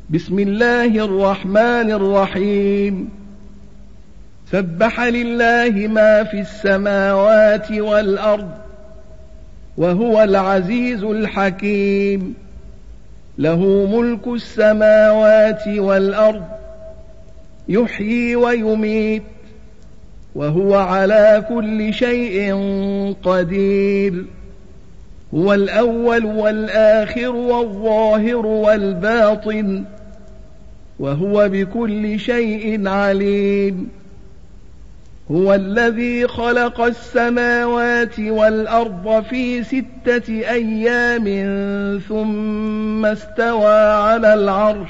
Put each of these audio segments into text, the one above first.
بسم الله الرحمن الرحيم سبح لله ما في السماوات والأرض وهو العزيز الحكيم له ملك السماوات والأرض يحيي ويميت وهو على كل شيء قدير هو الأول والآخر والظاهر والباطن وهو بكل شيء عليم هو الذي خلق السماوات والأرض في 6 أيام ثم استوى على العرش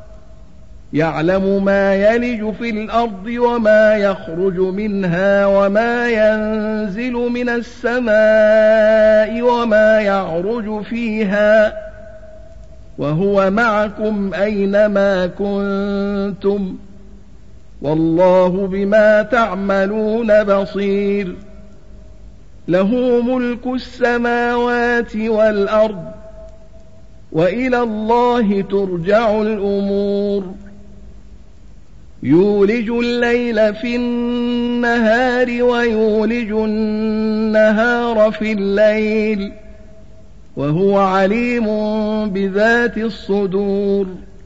يعلم ما يلج في الأرض وما يخرج منها وما ينزل من السماء وما يعرج فيها وهو معكم أينما كنتم والله بما تعملون بصير له ملك السماوات والأرض وإلى الله ترجع الأمور يولج الليل في النهار ويولج النهار في الليل وهو عليم بذات الصدور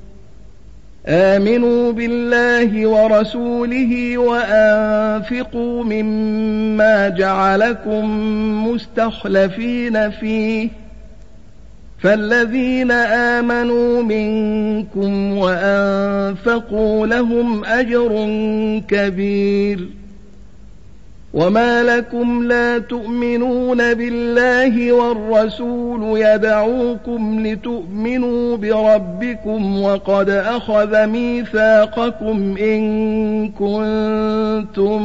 آمنوا بالله ورسوله وأنفقوا مما جعلكم مستخلفين فيه فالذين آمنوا منكم وأنفقوا لهم أجر كبير وما لكم لا تؤمنون بالله والرسول يدعوكم لتؤمنوا بربكم وقد أخذ ميثاقكم إن كنتم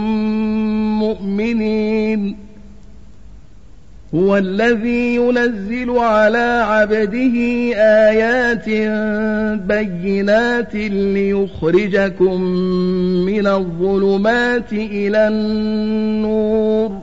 مؤمنين هو الذي ينزل على عبده آيات بينات ليخرجكم من الظلمات إلى النور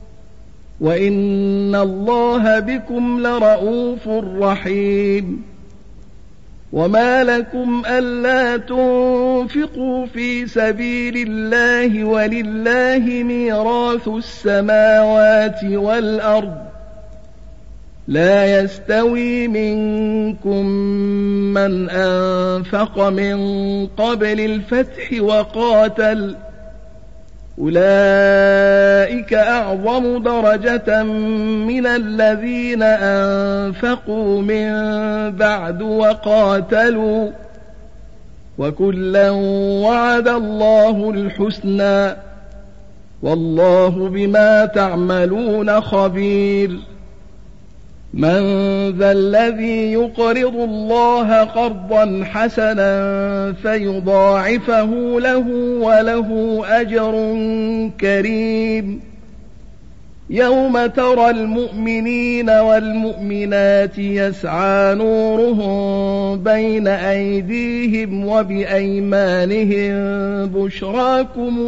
وإن الله بكم لرءوف رحيم وما لكم ألا تنفقوا في سبيل الله ولله ميراث السماوات والأرض لا يستوي منكم من أنفق من قبل الفتح وقاتل أولئك أعظم درجة من الذين أنفقوا من بعد وقاتلوا وكلا وعد الله الحسنى والله بما تعملون خبير من ذا الذي يقرض الله قرضا حسنا فيضاعفه له وله أجر كريم يوم ترى المؤمنين والمؤمنات يسعى نورهم بين أيديهم وبأيمانهم بشراكم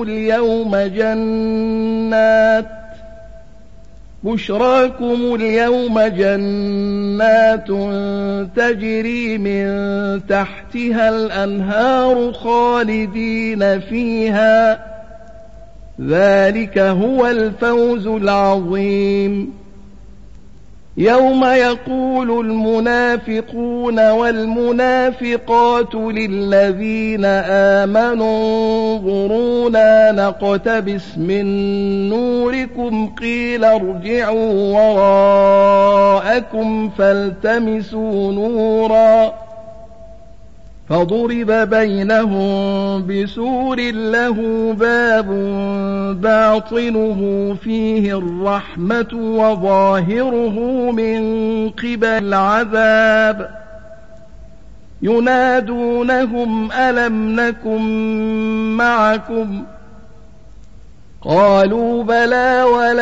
اليوم جنات تجري من تحتها الأنهار خالدين فيها ذلك هو الفوز العظيم يوم يقول المنافقون والمنافقات للذين آمنوا انظرونا نقتبس من نوركم قيل ارجعوا وراءكم فالتمسوا نورا فضرب بينهم بسور له باب باطنه فيه الرحمة وظاهره من قبل العذاب ينادونهم ألم نكن معكم قالوا بلى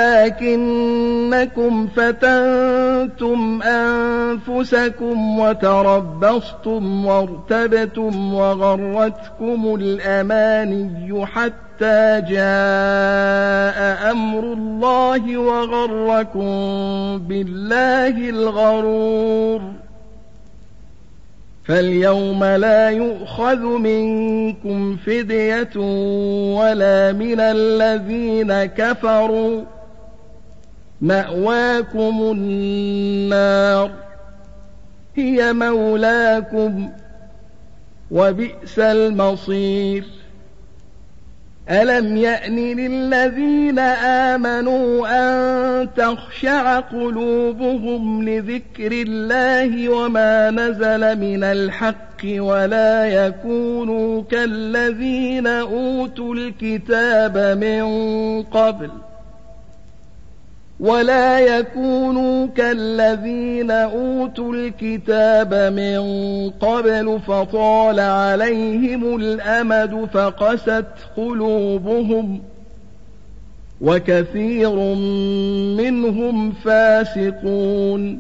ولكنكم فتنتم أنفسكم وتربصتم وارتبتم وغرتكم الأماني حتى جاء أمر الله وغركم بالله الغرور فاليوم لا يؤخذ منكم فدية ولا من الذين كفروا، مأواكم النار هي مولاكم وبئس المصير. ألم يأن للذين آمنوا أن تخشع قلوبهم لذكر الله وما نزل من الحق ولا يكونوا كالذين أوتوا الكتاب من قبل فطال عليهم الأمد فقست قلوبهم وكثير منهم فاسقون.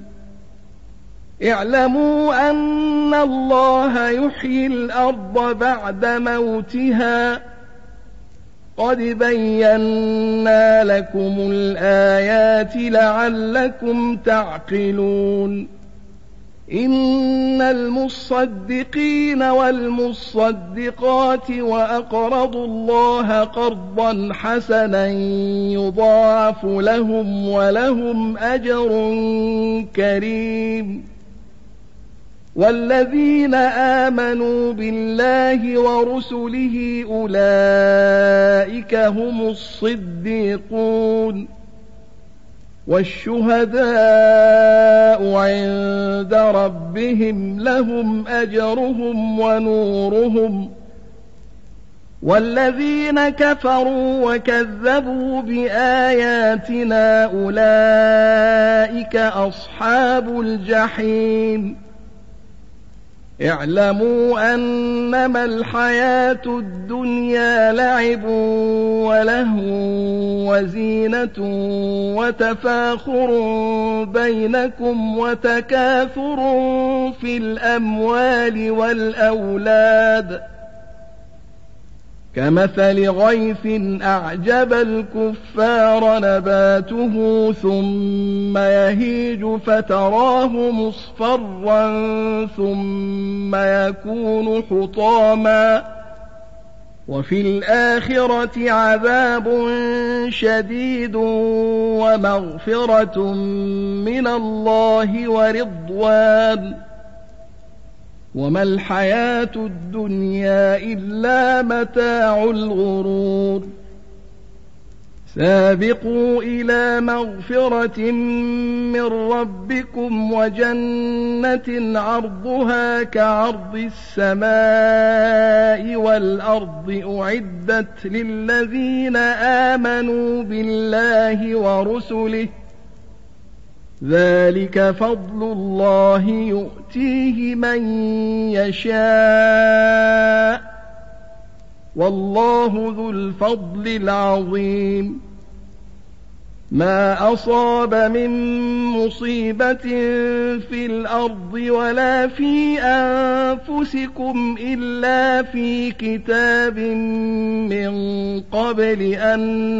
اعلموا أن الله يحيي الأرض بعد موتها قد بينا لكم الآيات لعلكم تعقلون. إن المصدقين والمصدقات وأقرضوا الله قرضا حسنا يضاعف لهم ولهم أجر كريم. والذين آمنوا بالله ورسله أولئك هم الصديقون والشهداء عند ربهم لهم أجرهم ونورهم. والذين كفروا وكذبوا بآياتنا أولئك أصحاب الجحيم. اعلموا أنما الحياة الدنيا لعب ولهو وزينة وتفاخر بينكم وتكاثر في الأموال والأولاد كمثل غيث أعجب الكفار نباته ثم يهيج فتراه مصفرا ثم يكون حطاما وفي الآخرة عذاب شديد ومغفرة من الله ورضوان وما الحياة الدنيا إلا متاع الغرور. سابقوا إلى مغفرة من ربكم وجنة عرضها كعرض السماء والأرض أعدت للذين آمنوا بالله ورسله ذلك فضل الله يؤتيه من يشاء والله ذو الفضل العظيم. ما أصاب من مصيبة في الأرض ولا في أنفسكم إلا في كتاب من قبل أن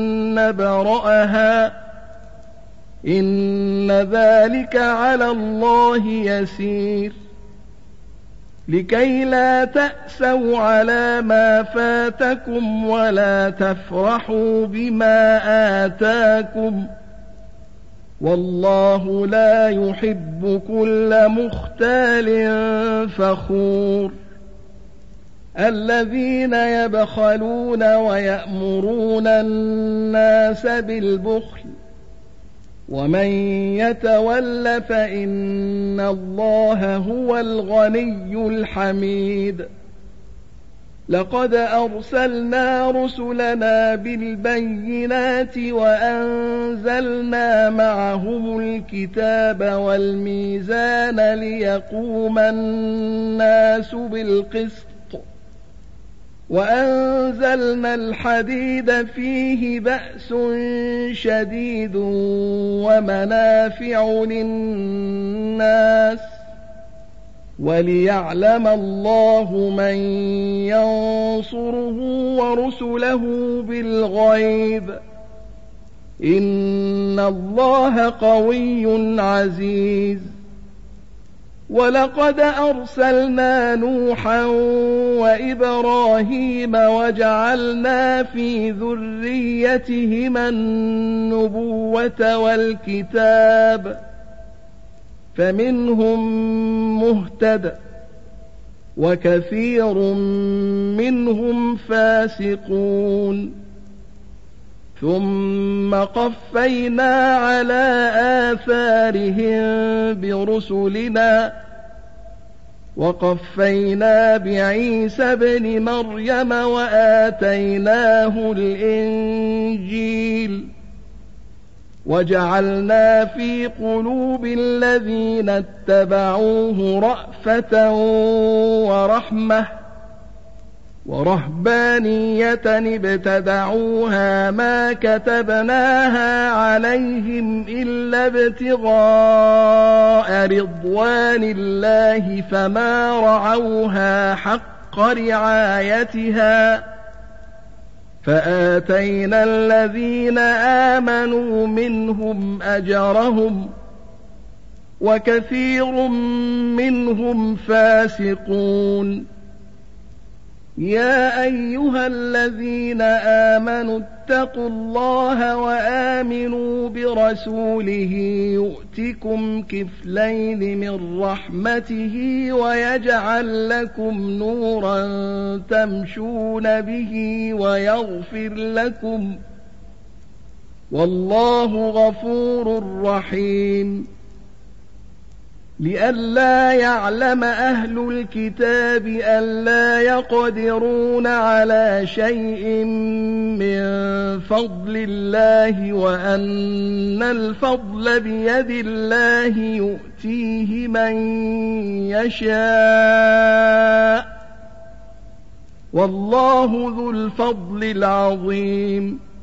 نبرأها إن ذلك على الله يسير. لكي لا تأسوا على ما فاتكم ولا تفرحوا بما آتاكم والله لا يحب كل مختال فخور. الذين يبخلون ويأمرون الناس بالبخل ومن يتول فإن الله هو الغني الحميد. لقد أرسلنا رسلنا بالبينات وأنزلنا معهم الكتاب والميزان ليقوم الناس بالقسط وأنزلنا الحديد فيه بأس شديد ومنافع للناس وليعلم الله من ينصره ورسله بالغيب إن الله قوي عزيز. ولقد أرسلنا نوحا وإبراهيم وجعلنا في ذريتهما النبوة والكتاب فمنهم مهتد وكثير منهم فاسقون ثم قفينا على آثارهم برسلنا وقفينا بعيسى ابن مريم وآتيناه الإنجيل وجعلنا في قلوب الذين اتبعوه رأفة ورحمة ورهبانية ابتدعوها ما كتبناها عليهم إلا ابتغاء رضوان الله فما رعوها حق رعايتها فآتينا الذين آمنوا منهم أجرهم وكثير منهم فاسقون يا أيها الذين آمنوا اتقوا الله وآمنوا برسوله يؤتكم كفلين من رحمته ويجعل لكم نورا تمشون به ويغفر لكم والله غفور رحيم لئلا يعلم أهل الكتاب ألا يقدرون على شيء من فضل الله وأن الفضل بيد الله يؤتيه من يشاء والله ذو الفضل العظيم